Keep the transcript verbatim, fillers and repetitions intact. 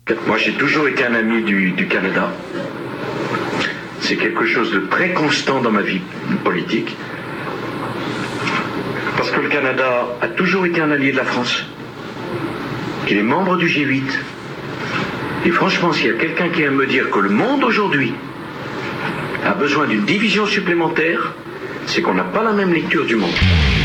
Moi, j'ai toujours été un ami du, du Canada. C'est quelque chose de très constant dans ma vie politique. Parce que le Canada a toujours été un allié de la France. Il est membre du G huit. Et franchement, s'il y a quelqu'un qui vient me dire que le monde aujourd'hui a besoin d'une division supplémentaire, c'est qu'on n'a pas la même lecture du monde.